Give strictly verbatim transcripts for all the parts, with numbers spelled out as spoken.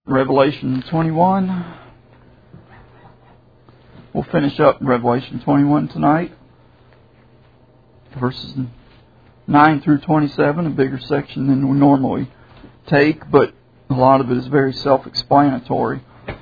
Revelation twenty-one. We'll finish up Revelation twenty-one tonight. Verses nine through twenty-seven, a bigger section than we normally take, but a lot of it is very self-explanatory.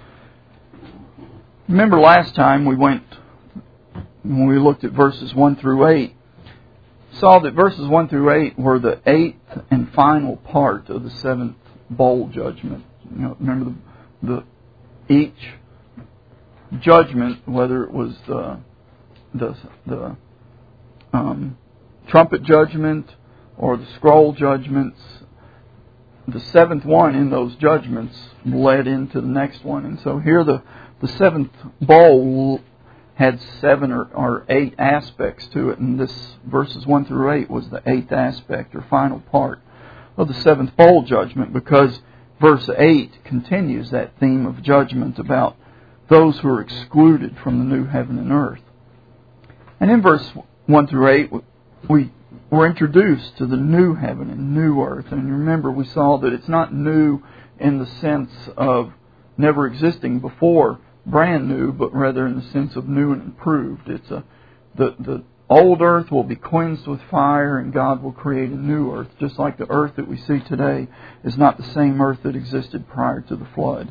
Remember last time we went, when we looked at verses one through eight, saw that verses one through eight were the eighth and final part of the seventh bowl judgment. You know, remember the, the each judgment, whether it was the the the um, trumpet judgment or the scroll judgments, the seventh one in those judgments led into the next one. And so here the, the seventh bowl had seven or, or eight aspects to it, and this verses one through eight was the eighth aspect or final part of the seventh bowl judgment, because verse eight continues that theme of judgment about those who are excluded from the new heaven and earth. And in verse one through eight, we were introduced to the new heaven and new earth. And remember, we saw that it's not new in the sense of never existing before, brand new, but rather in the sense of new and improved. It's a the the old earth will be cleansed with fire, and God will create a new earth, just like the earth that we see today is not the same earth that existed prior to the flood.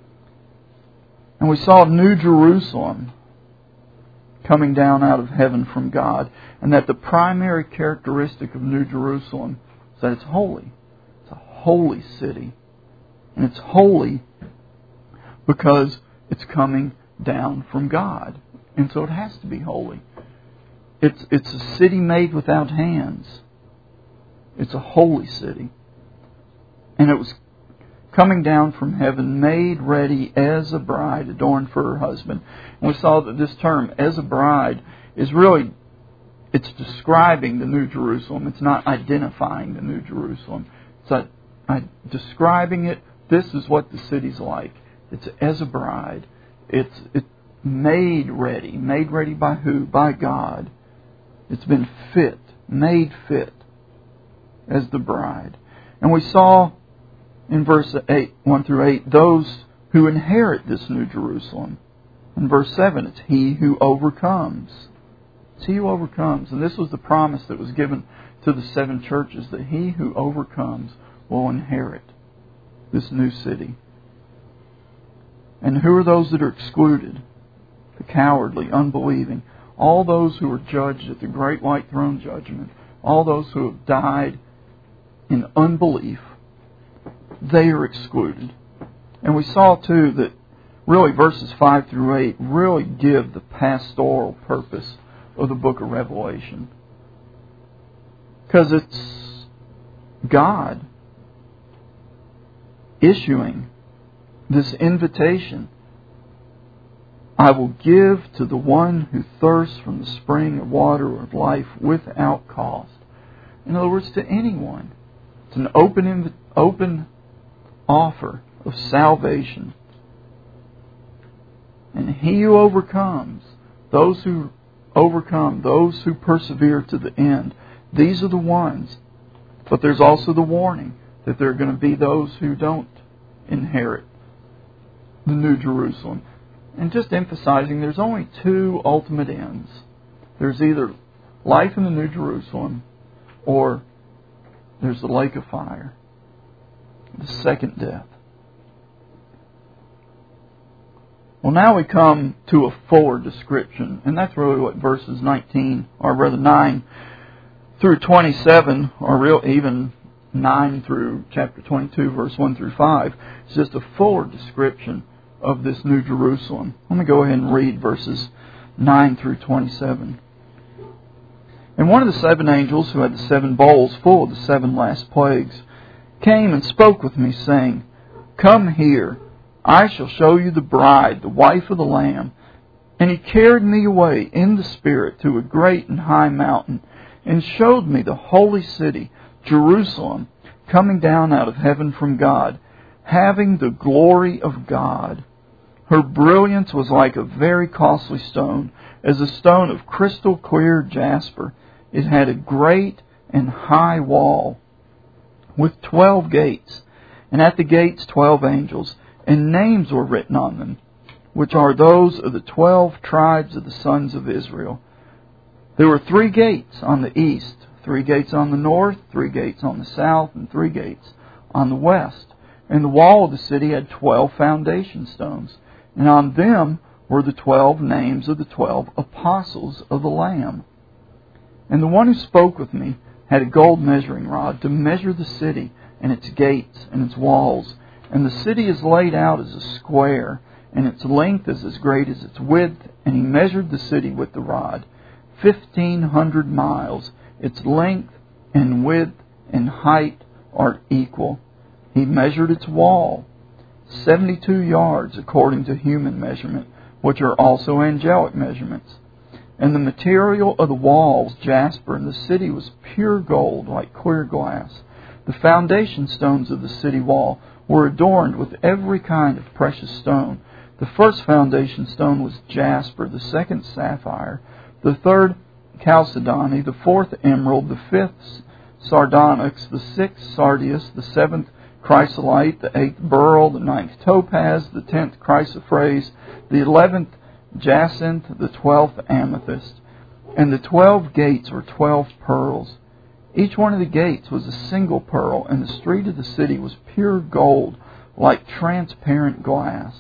And we saw New Jerusalem coming down out of heaven from God, and that the primary characteristic of New Jerusalem is that it's holy. It's a holy city. And it's holy because it's coming down from God. And so it has to be holy. It's, it's a city made without hands. It's a holy city. And it was coming down from heaven, made ready as a bride adorned for her husband. And we saw that this term, as a bride, is really, it's describing the New Jerusalem. It's not identifying the New Jerusalem. It's not, uh, describing it. This is what the city's like. It's as a bride. It's it made ready. Made ready by who? By God. It's been fit, made fit as the bride. And we saw in verse eight, one through eight, those who inherit this New Jerusalem. In verse seven, it's he who overcomes. It's he who overcomes. And this was the promise that was given to the seven churches, that he who overcomes will inherit this new city. And who are those that are excluded? The cowardly, unbelieving. All those who are judged at the great white throne judgment. All those who have died in unbelief. They are excluded. And we saw too that really verses five through eight really give the pastoral purpose of the book of Revelation. Because it's God issuing this invitation. I will give to the one who thirsts from the spring of water of life without cost. In other words, to anyone. It's an open, inv- open offer of salvation. And he who overcomes, those who overcome, those who persevere to the end, these are the ones. But there's also the warning that there are going to be those who don't inherit the New Jerusalem. And just emphasizing, there's only two ultimate ends. There's either life in the New Jerusalem, or there's the lake of fire, the second death. Well, now we come to a fuller description, and that's really what verses nineteen, or rather nine through twenty-seven, or real even nine through chapter twenty-two, verse one through five. It's just a fuller description of this New Jerusalem. Let me go ahead and read verses nine through twenty-seven. And one of the seven angels who had the seven bowls full of the seven last plagues came and spoke with me, saying, Come here, I shall show you the bride, the wife of the Lamb. And he carried me away in the Spirit to a great and high mountain, and showed me the holy city, Jerusalem, coming down out of heaven from God, having the glory of God. Her brilliance was like a very costly stone, as a stone of crystal clear jasper. It had a great and high wall with twelve gates, and at the gates twelve angels, and names were written on them, which are those of the twelve tribes of the sons of Israel. There were three gates on the east, three gates on the north, three gates on the south, and three gates on the west. And the wall of the city had twelve foundation stones, and on them were the twelve names of the twelve apostles of the Lamb. And the one who spoke with me had a gold measuring rod to measure the city and its gates and its walls. And the city is laid out as a square, and its length is as great as its width. And he measured the city with the rod, fifteen hundred miles. Its length and width and height are equal. He measured its wall, seventy-two yards according to human measurement, which are also angelic measurements. And the material of the walls, jasper, and the city was pure gold, like clear glass. The foundation stones of the city wall were adorned with every kind of precious stone. The first foundation stone was jasper, the second sapphire, the third chalcedony, the fourth emerald, the fifth sardonyx, the sixth sardius, the seventh chrysolite, the eighth beryl, the ninth topaz, the tenth chrysoprase, the eleventh jacinth, the twelfth amethyst. And the twelve gates were twelve pearls. Each one of the gates was a single pearl, and the street of the city was pure gold, like transparent glass.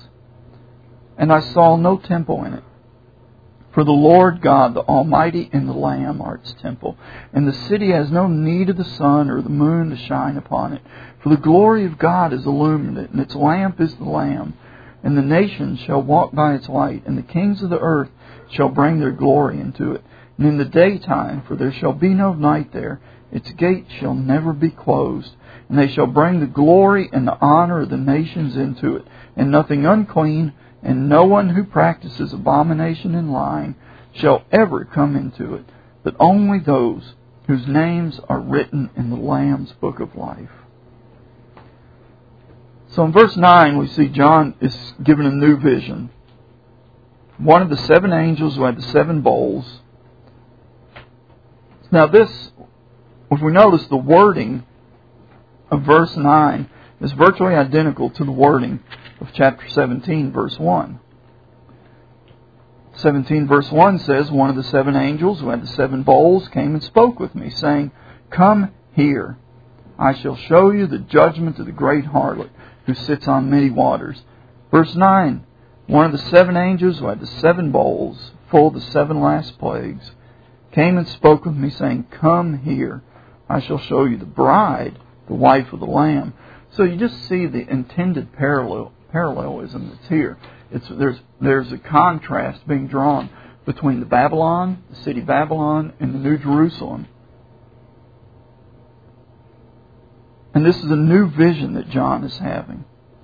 And I saw no temple in it, for the Lord God, the Almighty, and the Lamb are its temple. And the city has no need of the sun or the moon to shine upon it, for the glory of God has illumined it, and its lamp is the Lamb. And the nations shall walk by its light, and the kings of the earth shall bring their glory into it. And in the daytime, for there shall be no night there, its gates shall never be closed. And they shall bring the glory and the honor of the nations into it. And nothing unclean, and no one who practices abomination and lying shall ever come into it, but only those whose names are written in the Lamb's book of life. So in verse nine, we see John is given a new vision. One of the seven angels who had the seven bowls. Now this, if we notice, the wording of verse nine is virtually identical to the wording of chapter seventeen, verse one. seventeen, verse one says, one of the seven angels who had the seven bowls came and spoke with me, saying, "Come here, I shall show you the judgment of the great harlot, who sits on many waters." Verse nine, one of the seven angels who had the seven bowls, full of the seven last plagues, came and spoke with me, saying, "Come here, I shall show you the bride, the wife of the Lamb." So you just see the intended parallel parallelism that's here. It's, there's, there's a contrast being drawn between the Babylon, the city Babylon, and the New Jerusalem. And this is a new vision that John is having.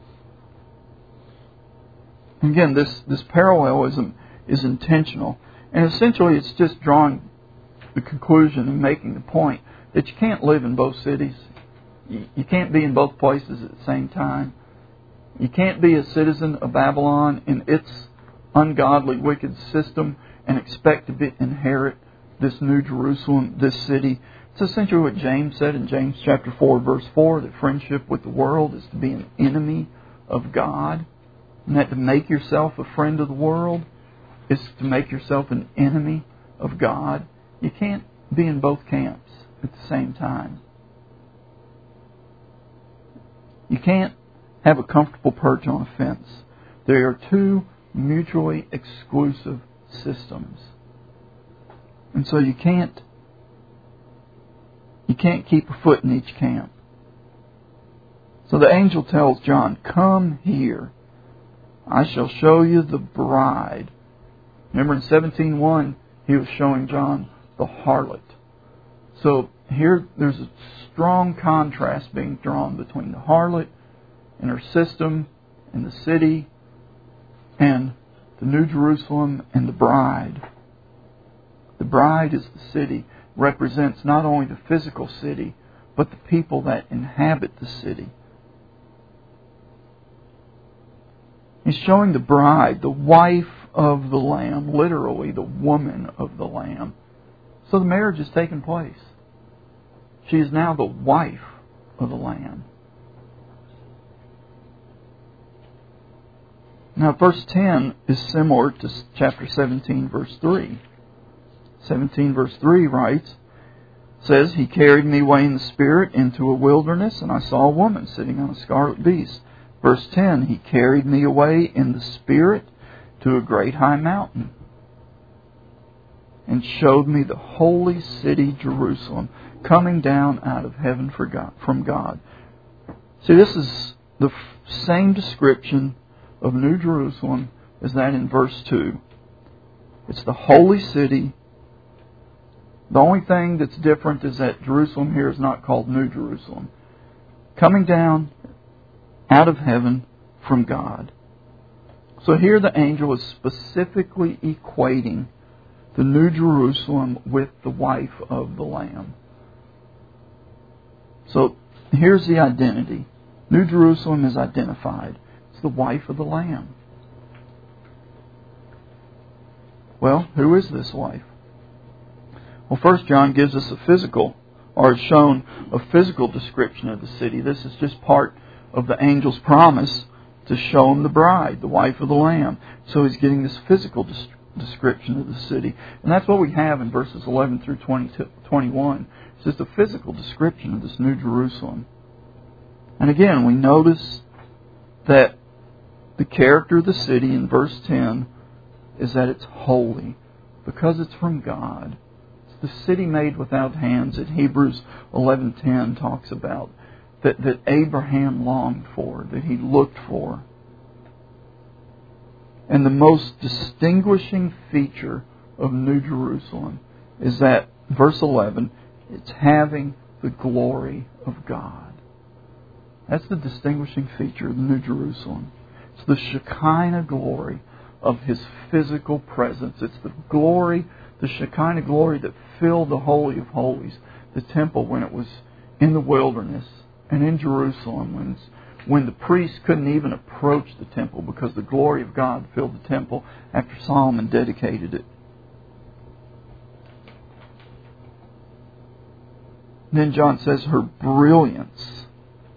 And again, this, this parallelism is intentional. And essentially it's just drawing the conclusion and making the point that you can't live in both cities. You, you can't be in both places at the same time. You can't be a citizen of Babylon in its ungodly, wicked system and expect to be, inherit this New Jerusalem, this city. It's essentially what James said in James chapter four, verse four, that friendship with the world is to be an enemy of God. And that to make yourself a friend of the world is to make yourself an enemy of God. You can't be in both camps at the same time. You can't have a comfortable perch on a fence. They are two mutually exclusive systems. And so you can't you can't keep a foot in each camp. So the angel tells John, "Come here. I shall show you the bride." Remember in seventeen one, he was showing John the harlot. So here there's a strong contrast being drawn between the harlot and her system and the city and the New Jerusalem and the bride. The bride is the city, represents not only the physical city, but the people that inhabit the city. He's showing the bride, the wife of the Lamb, literally the woman of the Lamb. So the marriage has taken place. She is now the wife of the Lamb. Now, verse ten is similar to chapter seventeen, verse three. seventeen, verse three writes, says, He carried me away in the Spirit into a wilderness, and I saw a woman sitting on a scarlet beast. Verse ten, He carried me away in the Spirit to a great high mountain, and showed me the holy city, Jerusalem, coming down out of heaven from God. See, this is the same description of New Jerusalem as that in verse two. It's the holy city. The only thing that's different is that Jerusalem here is not called New Jerusalem. Coming down out of heaven from God. So here the angel is specifically equating the New Jerusalem with the wife of the Lamb. So here's the identity. New Jerusalem is identified. It's the wife of the Lamb. Well, who is this wife? Well, First John gives us a physical, or is shown a physical description of the city. This is just part of the angel's promise to show him the bride, the wife of the Lamb. So he's getting this physical des- description of the city. And that's what we have in verses eleven through twenty, twenty-one. It's just a physical description of this New Jerusalem. And again, we notice that the character of the city in verse ten is that it's holy because it's from God. The city made without hands that Hebrews eleven ten talks about, that, that Abraham longed for, that he looked for. And the most distinguishing feature of New Jerusalem is that, verse eleven, it's having the glory of God. That's the distinguishing feature of the New Jerusalem. It's the Shekinah glory of His physical presence. It's the glory, the Shekinah glory that filled the Holy of Holies, the temple when it was in the wilderness, and in Jerusalem when, when the priests couldn't even approach the temple because the glory of God filled the temple after Solomon dedicated it. And then John says her brilliance,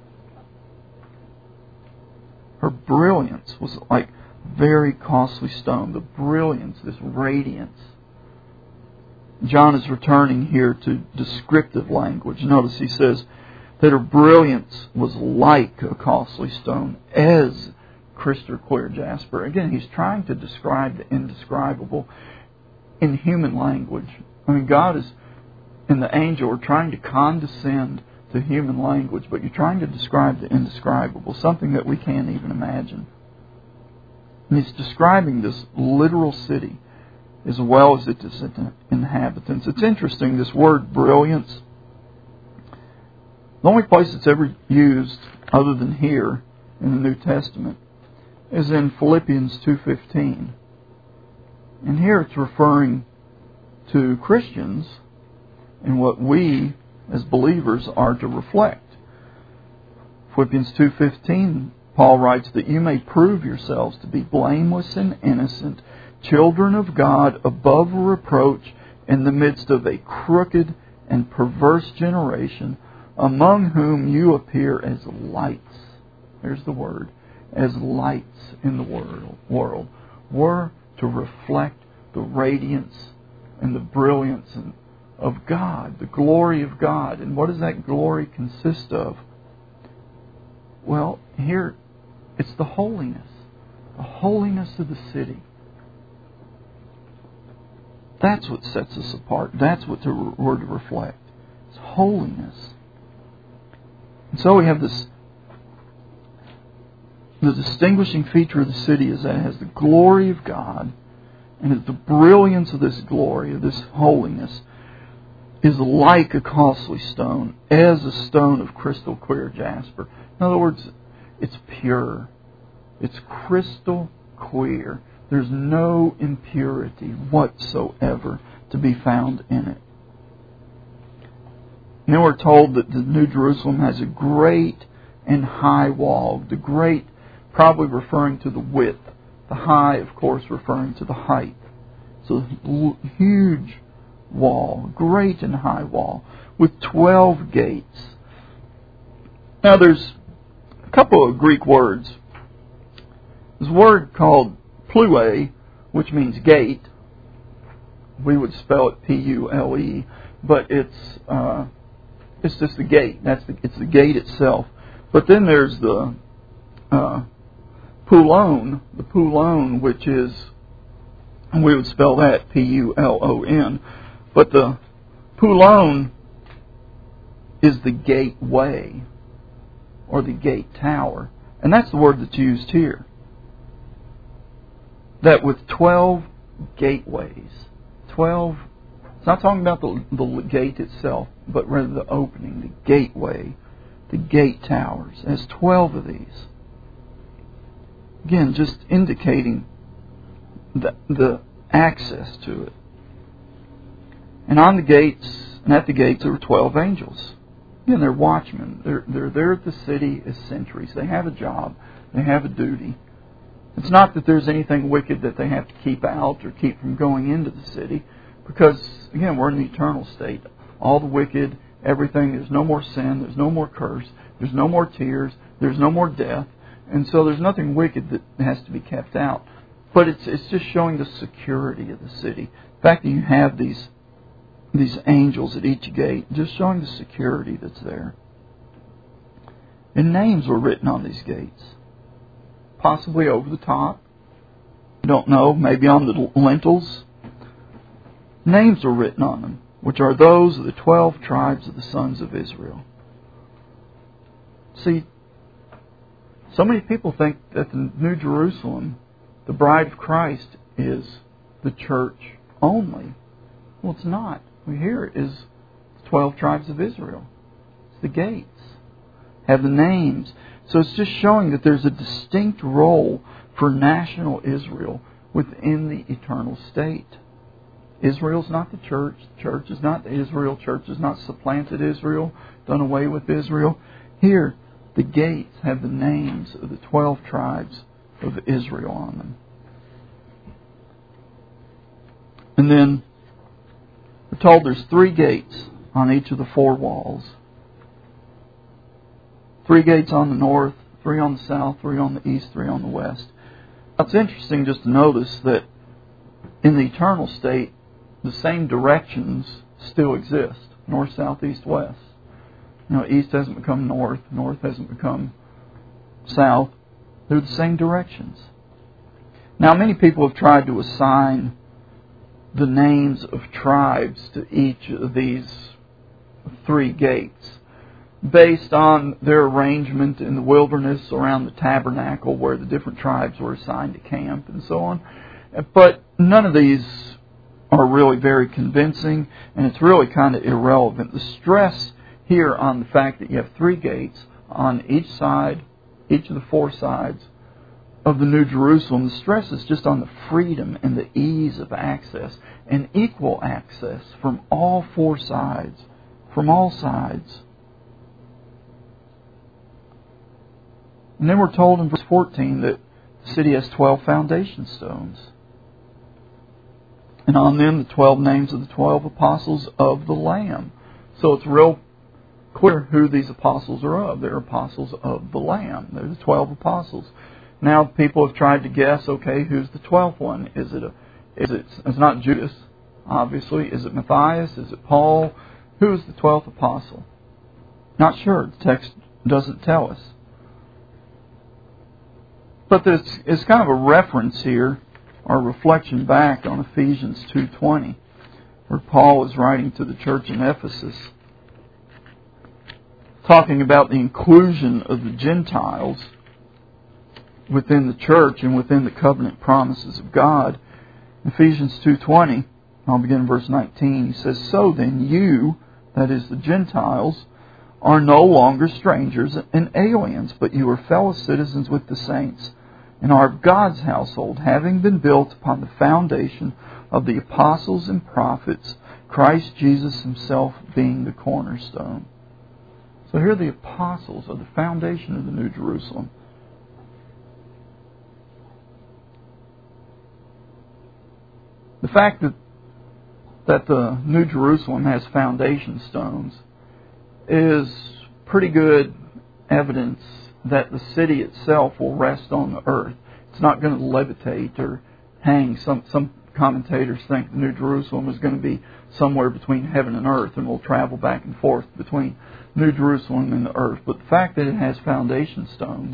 her brilliance was like very costly stone. The brilliance, this radiance. John is returning here to descriptive language. Notice he says that her brilliance was like a costly stone, as crystal clear jasper. Again, he's trying to describe the indescribable in human language. I mean, God is, and the angel are trying to condescend to human language, but you're trying to describe the indescribable, something that we can't even imagine. And he's describing this literal city as well as its inhabitants. It's interesting, this word brilliance, the only place it's ever used other than here in the New Testament is in Philippians two fifteen. And here it's referring to Christians and what we as believers are to reflect. Philippians two fifteen, Paul writes that you may prove yourselves to be blameless and innocent, children of God, above reproach, in the midst of a crooked and perverse generation, among whom you appear as lights. There's the word. As lights in the world. world. We're to reflect the radiance and the brilliance of God, the glory of God. And what does that glory consist of? Well, here it's the holiness. The holiness of the city. That's what sets us apart. That's what we're to reflect. It's holiness. And so we have this. The distinguishing feature of the city is that it has the glory of God, and the brilliance of this glory, of this holiness, is like a costly stone, as a stone of crystal clear jasper. In other words, it's pure. It's crystal clear. There's no impurity whatsoever to be found in it. And then we're told that the New Jerusalem has a great and high wall. The great, probably referring to the width. The high, of course, referring to the height. So a huge wall, great and high wall, with twelve gates. Now there's a couple of Greek words There's a word called plue, which means gate. We would spell it P U L E, but it's uh, it's just the gate. That's the, it's the gate itself. But then there's the uh, pulon, the pulon, which is, we would spell that P U L O N. But the pulon is the gateway, or the gate tower. And that's the word that's used here. That with twelve gateways, twelve, it's not talking about the, the gate itself, but rather the opening, the gateway, the gate towers. There's twelve of these. Again, just indicating the, the access to it. And on the gates, and at the gates, there were twelve angels. Again, they're watchmen. They're, they're there at the city as sentries. They have a job. They have a duty. It's not that there's anything wicked that they have to keep out or keep from going into the city, because, again, we're in the eternal state. All the wicked, everything, there's no more sin, there's no more curse, there's no more tears, there's no more death, and so there's nothing wicked that has to be kept out. But it's it's just showing the security of the city. The fact that you have these these angels at each gate, just showing the security that's there. And names were written on these gates. Possibly over the top. I don't know, maybe on the lintels. Names were written on them, which are those of the twelve tribes of the sons of Israel. See, so many people think that the New Jerusalem, the bride of Christ, is the church only. Well, it's not. We hear it is the twelve tribes of Israel. It's the gates. Have the names. So it's just showing that there's a distinct role for national Israel within the eternal state. Israel's not the church. The church is not Israel. The church has not supplanted Israel, done away with Israel. Here, the gates have the names of the twelve tribes of Israel on them. And then we're told there's three gates on each of the four walls. Three gates on the north, three on the south, three on the east, three on the west. It's interesting just to notice that in the eternal state, the same directions still exist. North, south, east, west. You know, east hasn't become north, north hasn't become south. They're the same directions. Now, many people have tried to assign the names of tribes to each of these three gates based on their arrangement in the wilderness around the tabernacle where the different tribes were assigned to camp and so on. But none of these are really very convincing, and it's really kind of irrelevant. The stress here on the fact that you have three gates on each side, each of the four sides of the New Jerusalem, the stress is just on the freedom and the ease of access and equal access from all four sides, from all sides. And then we're told in verse fourteen that the city has twelve foundation stones. And on them the twelve names of the twelve apostles of the Lamb. So it's real clear who these apostles are of. They're apostles of the Lamb. They're the twelve apostles. Now people have tried to guess, okay, who's the twelfth one? Is it a, is it, it's not Judas, obviously. Is it Matthias? Is it Paul? Who is the twelfth apostle? Not sure. The text doesn't tell us. But there's, it's kind of a reference here, or a reflection back on Ephesians two twenty, where Paul is writing to the church in Ephesus, talking about the inclusion of the Gentiles within the church and within the covenant promises of God. Ephesians two twenty, I'll begin in verse nineteen. He says, "So then you," that is the Gentiles, "are no longer strangers and aliens, but you are fellow citizens with the saints, and are of God's household, having been built upon the foundation of the apostles and prophets, Christ Jesus himself being the cornerstone." So here the apostles are the foundation of the New Jerusalem. The fact that that the New Jerusalem has foundation stones is pretty good evidence that the city itself will rest on the earth. It's It's not going to levitate or hang. Some some commentators think the New Jerusalem is going to be somewhere between heaven and earth and will travel back and forth between New Jerusalem and the earth. But the fact that it has foundation stones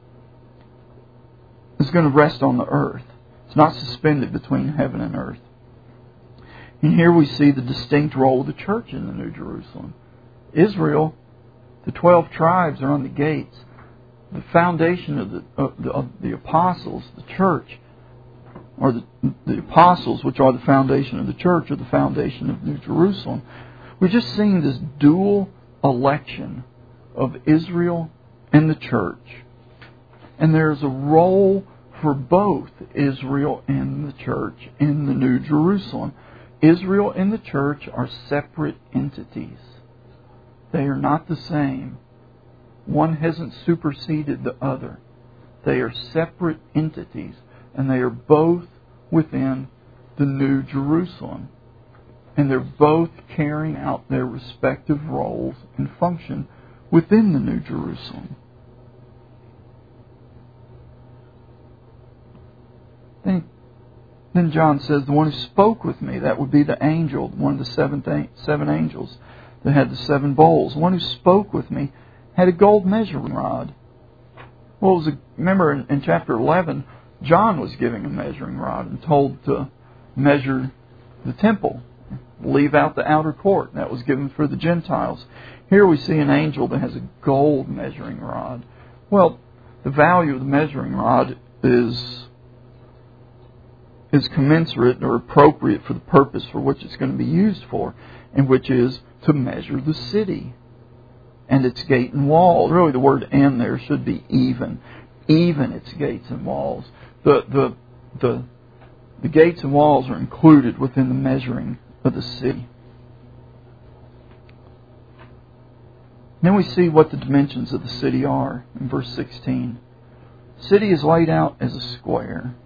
is going to rest on the earth. It's not suspended between heaven and earth. And here we see the distinct role of the church in the New Jerusalem. Israel, the twelve tribes are on the gates. The foundation of the, of the, of the apostles, the church, or the, the apostles, which are the foundation of the church, are the foundation of New Jerusalem. We're just seeing this dual election of Israel and the church. And there's a role for both Israel and the church in the New Jerusalem. Israel and the church are separate entities. They are not the same. One hasn't superseded the other. They are separate entities, and they are both within the New Jerusalem. And they're both carrying out their respective roles and function within the New Jerusalem. Then, then John says, the one who spoke with me, that would be the angel, one of the seven, seven angels that had the seven bowls. The one who spoke with me had a gold measuring rod. Well, it was a, remember in, in chapter eleven, John was giving a measuring rod and told to measure the temple, leave out the outer court. That was given for the Gentiles. Here we see an angel that has a gold measuring rod. Well, the value of the measuring rod is is commensurate or appropriate for the purpose for which it's going to be used for, and which is to measure the city and its gate and wall. Really, the word "and" there should be even, even its gates and walls. The the the the gates and walls are included within the measuring of the city. Then we see what the dimensions of the city are in verse sixteen. The city is laid out as a square.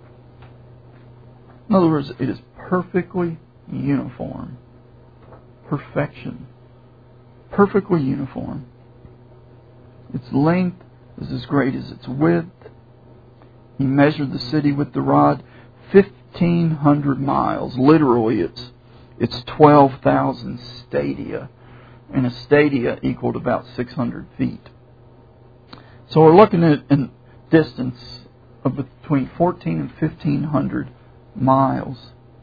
In other words, it is perfectly uniform. Perfection. Perfectly uniform. Its length is as great as its width. He measured the city with the rod, fifteen hundred miles. Literally, it's it's twelve thousand stadia. And a stadia equaled about six hundred feet. So we're looking at a distance of between fourteen and fifteen hundred miles.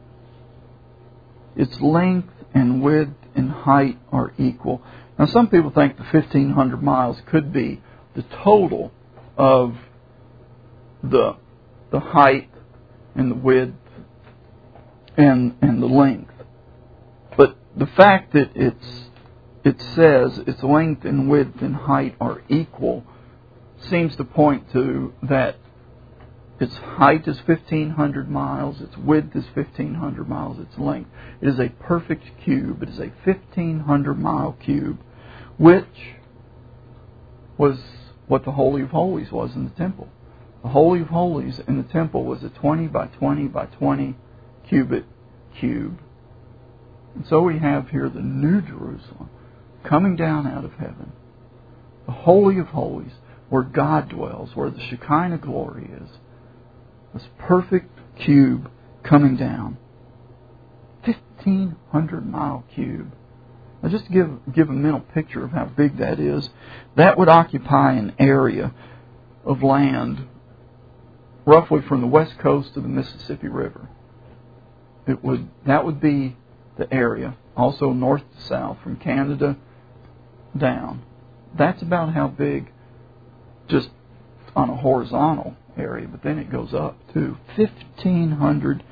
Its length and width and height are equal. Now, some people think the fifteen hundred miles could be the total of the the height and the width and and the length. But the fact that it's it says its length and width and height are equal seems to point to that its height is fifteen hundred miles, its width is fifteen hundred miles, its length. It is a perfect cube. It is a fifteen hundred mile cube, which was what the Holy of Holies was in the temple. The Holy of Holies in the temple was a twenty by twenty by twenty cubit cube. And so we have here the New Jerusalem coming down out of heaven. The Holy of Holies, where God dwells, where the Shekinah glory is. This perfect cube coming down. fifteen hundred mile cube. Now just to give, give a mental picture of how big that is, that would occupy an area of land roughly from the west coast to the Mississippi River. It would that would be the area. Also north to south, from Canada down. That's about how big, just on a horizontal area, but then it goes up to fifteen hundred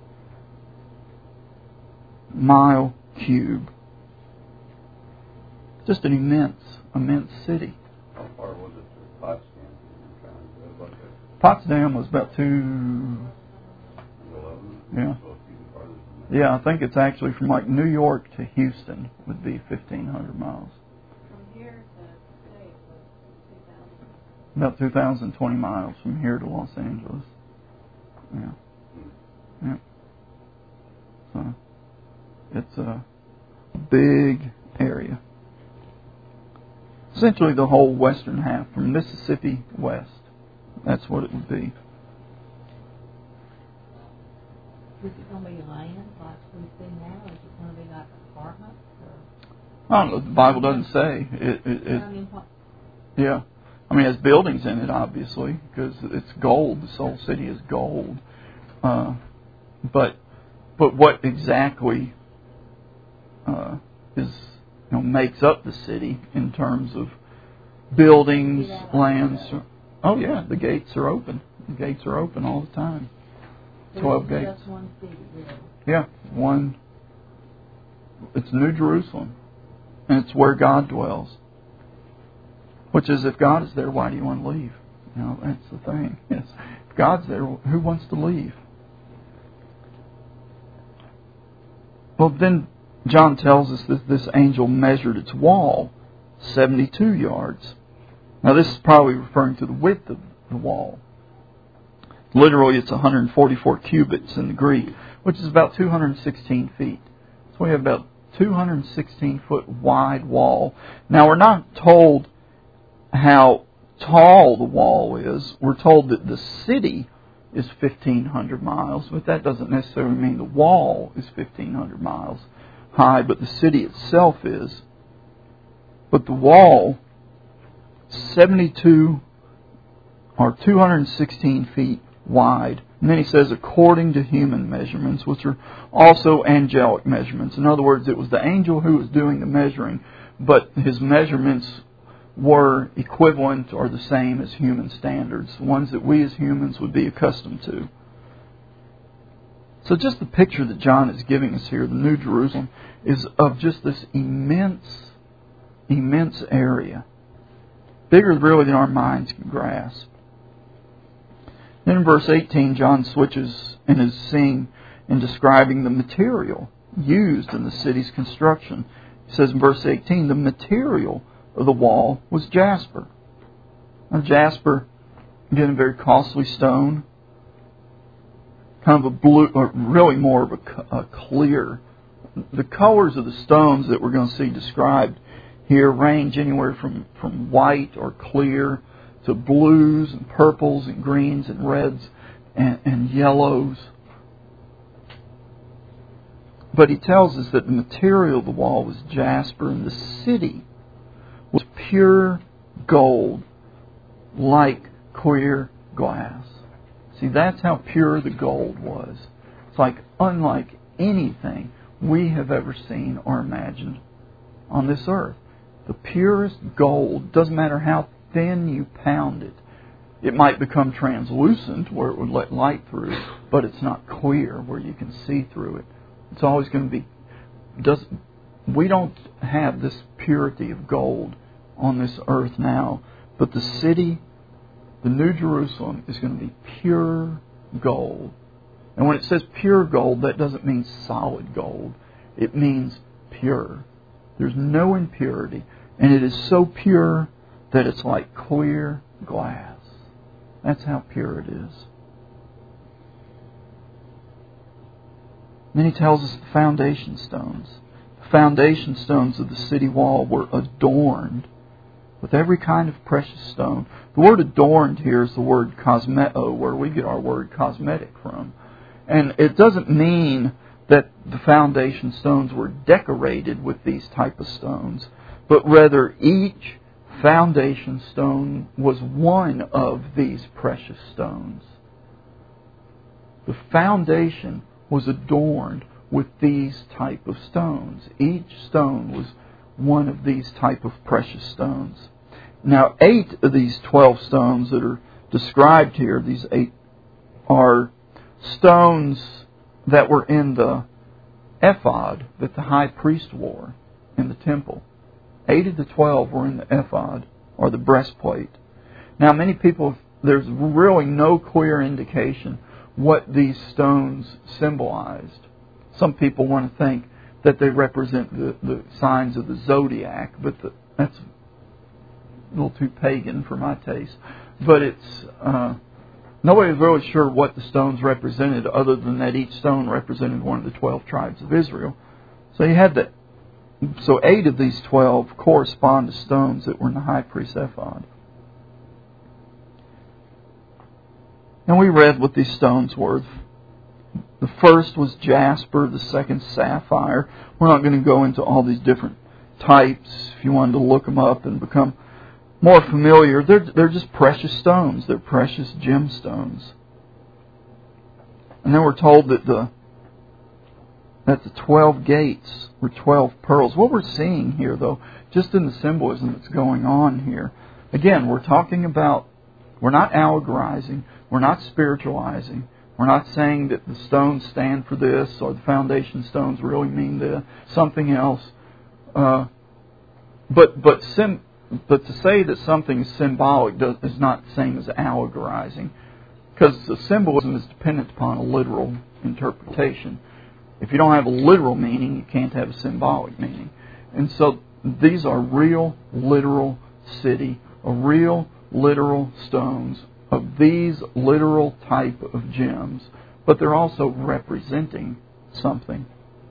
mile cube. Just an immense, immense city. How far was it to Potsdam? Potsdam was about two. Yeah. Yeah, I think it's actually from like New York to Houston would be fifteen hundred miles. From here to state was two thousand. About two thousand twenty miles from here to Los Angeles. Yeah. Yeah. So it's a big area. Essentially the whole western half from Mississippi west. That's what it would be. Is it going to be land like we see now? Is it going to be like apartments? Or? I don't know. The Bible doesn't say. It, it, it, I mean, what? yeah. I mean, it has buildings in it, obviously, because it's gold. The whole city is gold. Uh, but but what exactly uh, is you know makes up the city in terms of buildings, lands? Oh yeah, the gates are open. The gates are open all the time. Twelve gates. Just one city, really. Yeah, one. It's New Jerusalem, and it's where God dwells. Which is, if God is there, why do you want to leave? You know, that's the thing. Yes. If God's there, who wants to leave? Well, then John tells us that this angel measured its wall seventy-two yards. Now, this is probably referring to the width of the wall. Literally, it's one hundred forty-four cubits in the Greek, which is about two hundred sixteen feet. So we have about two hundred sixteen foot wide wall. Now, we're not told how tall the wall is. We're told that the city is fifteen hundred miles, but that doesn't necessarily mean the wall is fifteen hundred miles high, but the city itself is. But the wall, seventy-two or two hundred sixteen feet wide. And then he says, according to human measurements, which are also angelic measurements. In other words, it was the angel who was doing the measuring, but his measurements were equivalent or the same as human standards, ones that we as humans would be accustomed to. So just the picture that John is giving us here, the New Jerusalem, is of just this immense, immense area. Bigger really than our minds can grasp. Then in verse eighteen, John switches and is seeing and describing the material used in the city's construction. He says in verse eighteen, the material of the wall was jasper. Now jasper, again, a very costly stone, kind of a blue, or really more of a, a clear. The colors of the stones that we're going to see described here range anywhere from, from white or clear to blues and purples and greens and reds and, and yellows. But he tells us that the material of the wall was jasper, and the city was pure gold, like clear glass. See, that's how pure the gold was. It's like unlike anything we have ever seen or imagined on this earth. The purest gold, doesn't matter how thin you pound it. It might become translucent where it would let light through, but it's not clear where you can see through it. It's always going to be... Does, we don't have this purity of gold on this earth now, but the city, the New Jerusalem, is going to be pure gold. And when it says pure gold, that doesn't mean solid gold. It means pure. There's no impurity. And it is so pure that it's like clear glass. That's how pure it is. Then he tells us the foundation stones. The foundation stones of the city wall were adorned with every kind of precious stone. The word adorned here is the word cosmeo, where we get our word cosmetic from. And it doesn't mean that the foundation stones were decorated with these type of stones, but rather each foundation stone was one of these precious stones. The foundation was adorned with these type of stones. Each stone was one of these type of precious stones. Now, eight of these twelve stones that are described here, these eight, are stones that were in the ephod that the high priest wore in the temple. Eight of the twelve were in the ephod, or the breastplate. Now, many people, there's really no clear indication what these stones symbolized. Some people want to think that they represent the, the signs of the zodiac, but the, that's a little too pagan for my taste. But it's uh, nobody's really sure what the stones represented, other than that each stone represented one of the twelve tribes of Israel. So you had that. So eight of these twelve correspond to stones that were in the high priest's ephod. And we read what these stones were. The first was jasper, the second sapphire. We're not going to go into all these different types. If you wanted to look them up and become more familiar, they're, they're just precious stones. They're precious gemstones. And then we're told that the that the twelve gates were twelve pearls. What we're seeing here, though, just in the symbolism that's going on here, again, we're talking about, we're not allegorizing, we're not spiritualizing, we're not saying that the stones stand for this or the foundation stones really mean this, something else. Uh, but but sim, but to say that something is symbolic does, is not the same as allegorizing, because the symbolism is dependent upon a literal interpretation. If you don't have a literal meaning, you can't have a symbolic meaning. And so these are real, literal city, a real, literal stones of these literal type of gems, but they're also representing something.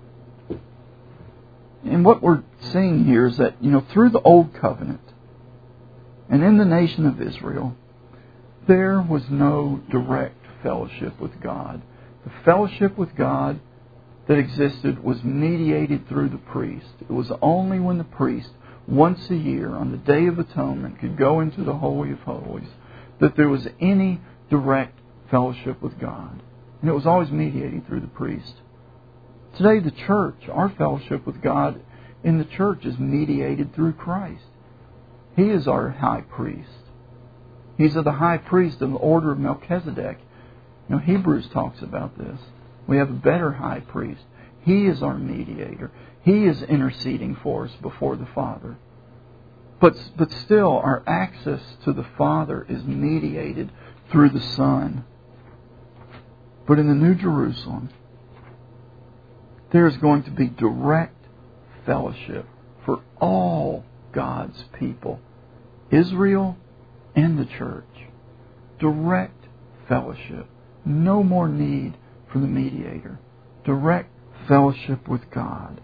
And what we're seeing here is that, you know, through the Old Covenant and in the nation of Israel, there was no direct fellowship with God. The fellowship with God that existed was mediated through the priest. It was only when the priest, once a year, on the Day of Atonement, could go into the Holy of Holies, that there was any direct fellowship with God. And it was always mediated through the priest. Today, the church, our fellowship with God in the church is mediated through Christ. He is our high priest. He's the high priest in the order of Melchizedek. You know, Hebrews talks about this. We have a better high priest. He is our mediator. He is interceding for us before the Father. But, but still, our access to the Father is mediated through the Son. But in the New Jerusalem, there is going to be direct fellowship for all God's people, Israel and the church. Direct fellowship. No more need for the mediator. Direct fellowship with God.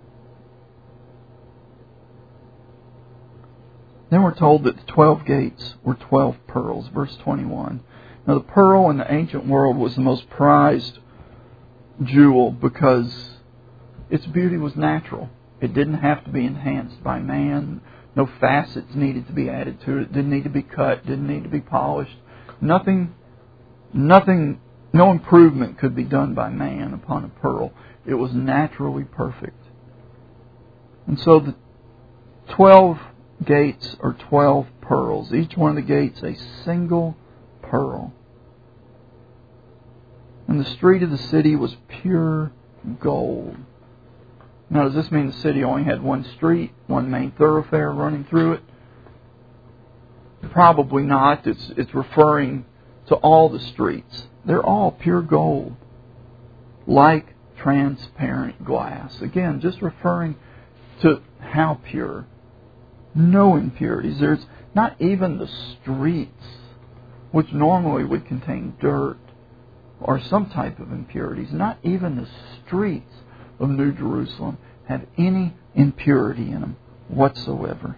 Then we're told that the twelve gates were twelve pearls. Verse twenty-one. Now the pearl in the ancient world was the most prized jewel because its beauty was natural. It didn't have to be enhanced by man. No facets needed to be added to it. It didn't need to be cut. Didn't need to be polished. Nothing, nothing, no improvement could be done by man upon a pearl. It was naturally perfect. And so the twelve gates are twelve pearls. Each one of the gates a single pearl. And the street of the city was pure gold. Now, does this mean the city only had one street, one main thoroughfare running through it? Probably not. It's, it's referring to all the streets. They're all pure gold, like transparent glass. Again, just referring to how pure. No impurities. There's not even the streets, which normally would contain dirt or some type of impurities. Not even the streets of New Jerusalem have any impurity in them whatsoever.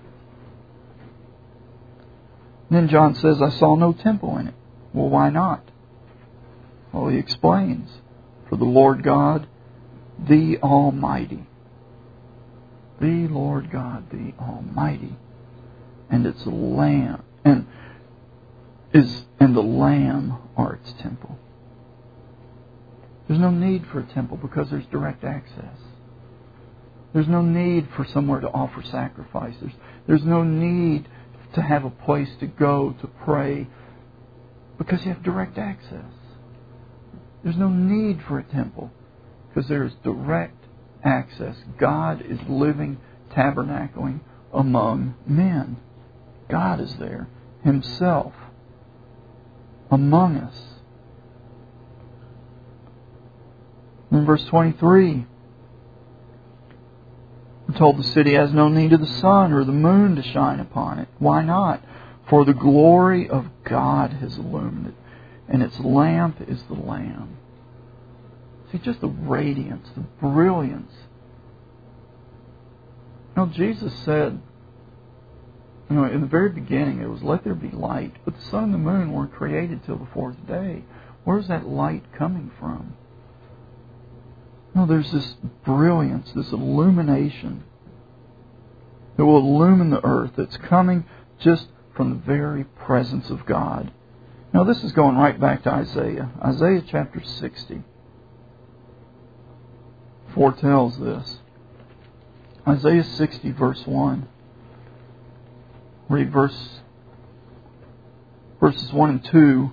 Then John says, I saw no temple in it. Well, why not? Well, he explains, for the Lord God, the Almighty, the Lord God, the Almighty, and its Lamb, and is and the Lamb are its temple. There's no need for a temple because there's direct access. There's no need for somewhere to offer sacrifices. There's no need to have a place to go to pray because you have direct access. There's no need for a temple because there is direct access. God is living, tabernacling among men. God is there Himself among us. In verse twenty-three, we're told the city has no need of the sun or the moon to shine upon it. Why not? For the glory of God has illumined it, and its lamp is the Lamb. See, just the radiance, the brilliance. You know, Jesus said, you know, in the very beginning, it was, let there be light. But the sun and the moon weren't created till the fourth day. Where's that light coming from? No, there's this brilliance, this illumination that will illumine the earth that's coming just from the very presence of God. Now this is going right back to Isaiah. Isaiah chapter sixty foretells this. Isaiah sixty verse one. Read verse, verses one and two.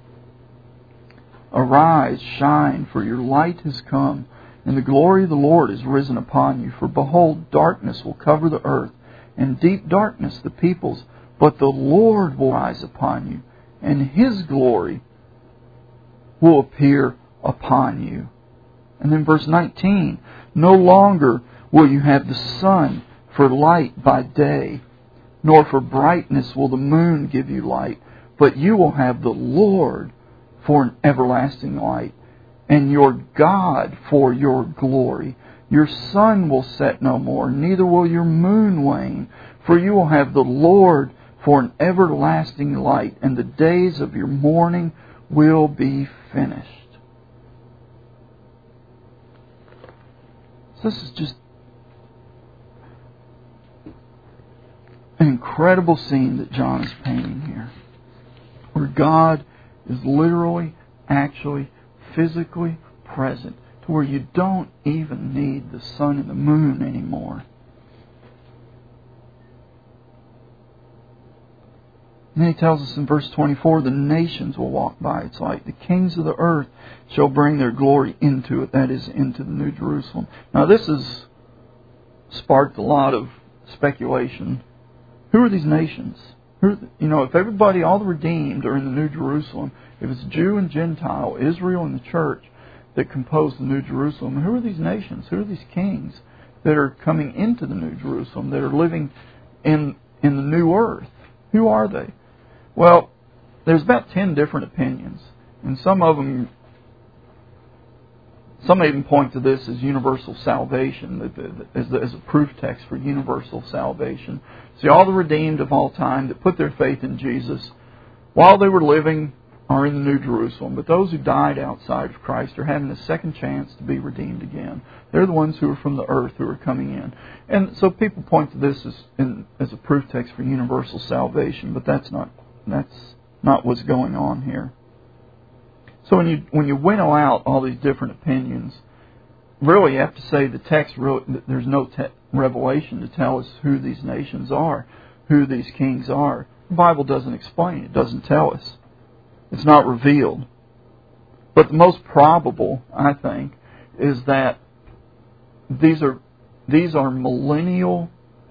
Arise, shine, for your light has come, and the glory of the Lord is risen upon you. For behold, darkness will cover the earth, and deep darkness the peoples. But the Lord will rise upon you, and His glory will appear upon you. And then verse nineteen, no longer will you have the sun for light by day, nor for brightness will the moon give you light, but you will have the Lord for an everlasting light, and your God for your glory. Your sun will set no more, neither will your moon wane, for you will have the Lord for an everlasting light, and the days of your mourning will be finished. So this is just an incredible scene that John is painting here, where God is literally, actually, physically present, to where you don't even need the sun and the moon anymore. And then he tells us in verse twenty-four, the nations will walk by its light. The kings of the earth shall bring their glory into it, that is, into the New Jerusalem. Now this has sparked a lot of speculation. Who are these nations? Who are the, you know, if everybody, all the redeemed are in the New Jerusalem, if it's Jew and Gentile, Israel and the church that compose the New Jerusalem, who are these nations? Who are these kings that are coming into the New Jerusalem, that are living in in the new earth? Who are they? Well, there's about ten different opinions, and some of them, some even point to this as universal salvation, as, as a proof text for universal salvation. See, all the redeemed of all time that put their faith in Jesus while they were living are in the New Jerusalem, but those who died outside of Christ are having a second chance to be redeemed again. They're the ones who are from the earth who are coming in. And so people point to this as, in, as a proof text for universal salvation, but that's not that's not what's going on here. So when you when you winnow out all these different opinions, really you have to say the text, really, there's no te- revelation to tell us who these nations are, who these kings are. The Bible doesn't explain. It doesn't tell us. It's not revealed. But the most probable, I think, is that these are these are millennial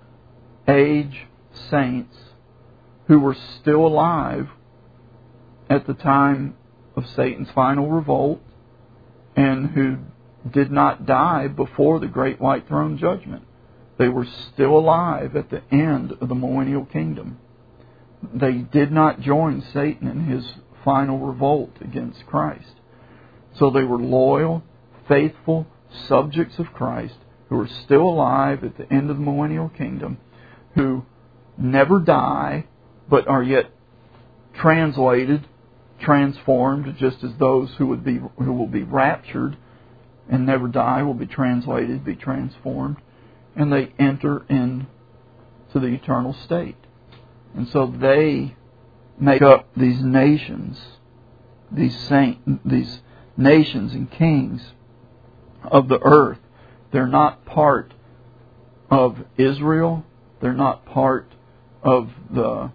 age saints who were still alive at the time of Satan's final revolt and who did not die before the great white throne judgment. They were still alive at the end of the millennial kingdom. They did not join Satan in his final revolt against Christ. So they were loyal, faithful subjects of Christ who are still alive at the end of the millennial kingdom, who never die but are yet translated, transformed, just as those who would be who will be raptured and never die will be translated, be transformed, and they enter into the eternal state. And so they make up these nations, these saint, these nations and kings of the earth. They're not part of Israel. They're not part of the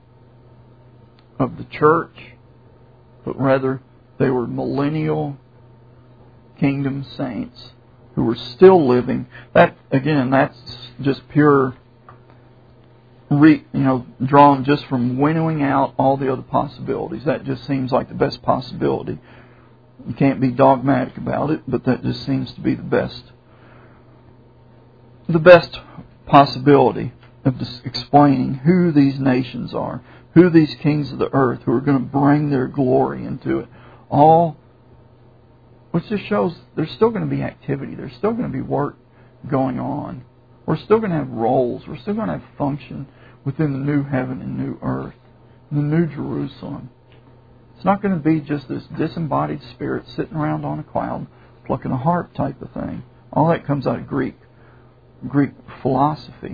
of the church, but rather they were millennial kingdom saints who were still living. That again, that's just pure, re, you know, drawn just from winnowing out all the other possibilities. That just seems like the best possibility. You can't be dogmatic about it, but that just seems to be the best, the best possibility of just explaining who these nations are, who these kings of the earth who are going to bring their glory into it. All, which just shows there's still going to be activity. There's still going to be work going on. We're still going to have roles. We're still going to have function within the new heaven and new earth, the new Jerusalem. It's not going to be just this disembodied spirit sitting around on a cloud plucking a harp type of thing. All that comes out of Greek, Greek philosophy.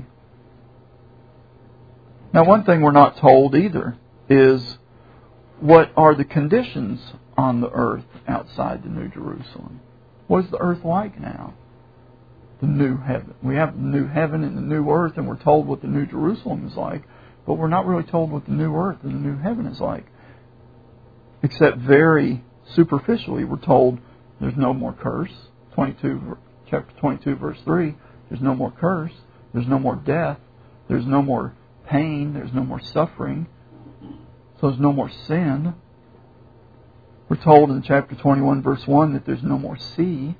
Now, one thing we're not told either is what are the conditions on the earth outside the New Jerusalem. What is the earth like now? The new heaven. We have the new heaven and the new earth, and we're told what the New Jerusalem is like, but we're not really told what the new earth and the new heaven is like. Except very superficially, we're told there's no more curse. twenty-two, chapter twenty-two, verse three, there's no more curse. There's no more death. There's no more pain. There's no more suffering. So there's no more sin. We're told in chapter twenty-one, verse one, that there's no more sea.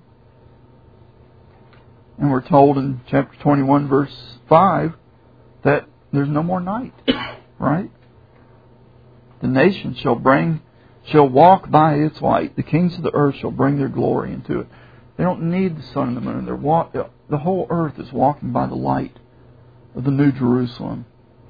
And we're told in chapter twenty-one, verse five, that there's no more night. Right? The nations shall bring, shall walk by its light. The kings of the earth shall bring their glory into it. They don't need the sun and the moon. They're walk, the whole earth is walking by the light of the New Jerusalem.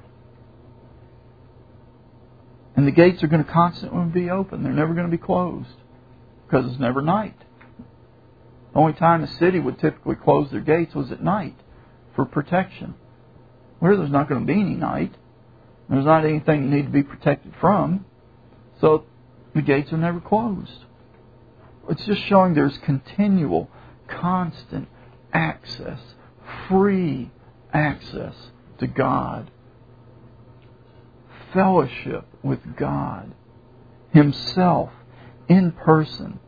And the gates are going to constantly be open. They're never going to be closed. Because it's never night. The only time the city would typically close their gates was at night for protection. Where there's not going to be any night. There's not anything you need to be protected from. So the gates are never closed. It's just showing there's continual, constant access, free access to God. Fellowship with God Himself in person.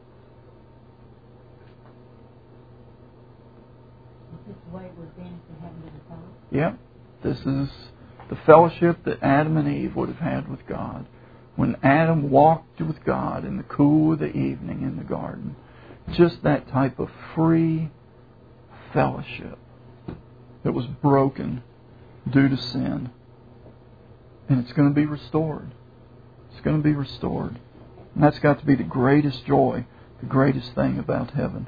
This is the way it was then from heaven to the top. Yep. This is the fellowship that Adam and Eve would have had with God. When Adam walked with God in the cool of the evening in the garden. Just that type of free fellowship that was broken due to sin. And it's going to be restored. It's going to be restored. And that's got to be the greatest joy, the greatest thing about heaven.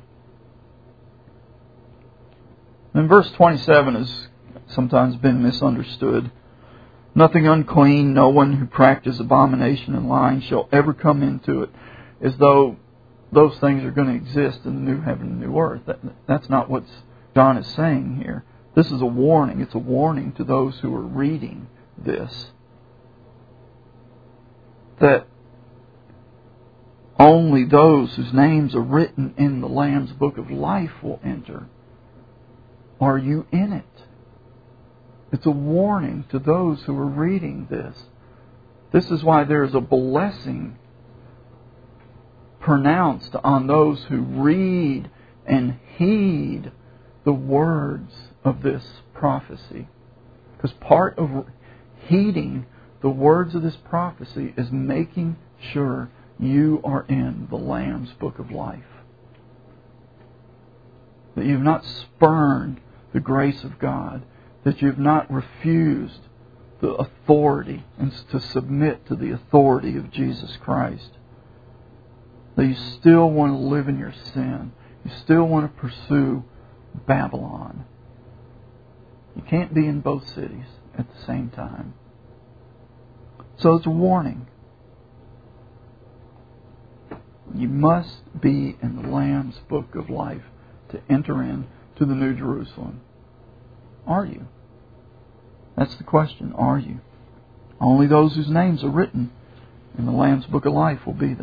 And verse twenty-seven has sometimes been misunderstood. Nothing unclean, no one who practices abomination and lying shall ever come into it, as though those things are going to exist in the new heaven and new earth. That, that's not what John is saying here. This is a warning. It's a warning to those who are reading this. That only those whose names are written in the Lamb's Book of Life will enter. Are you in it? It's a warning to those who are reading this. This is why there is a blessing pronounced on those who read and heed the words of this prophecy. Because part of heeding the words of this prophecy is making sure you are in the Lamb's Book of Life. That you've not spurned the grace of God. That you've not refused the authority and to submit to the authority of Jesus Christ. That you still want to live in your sin. You still want to pursue Babylon. You can't be in both cities at the same time. So it's a warning. You must be in the Lamb's Book of Life to enter in to the New Jerusalem. Are you? That's the question. Are you? Only those whose names are written in the Lamb's Book of Life will be there.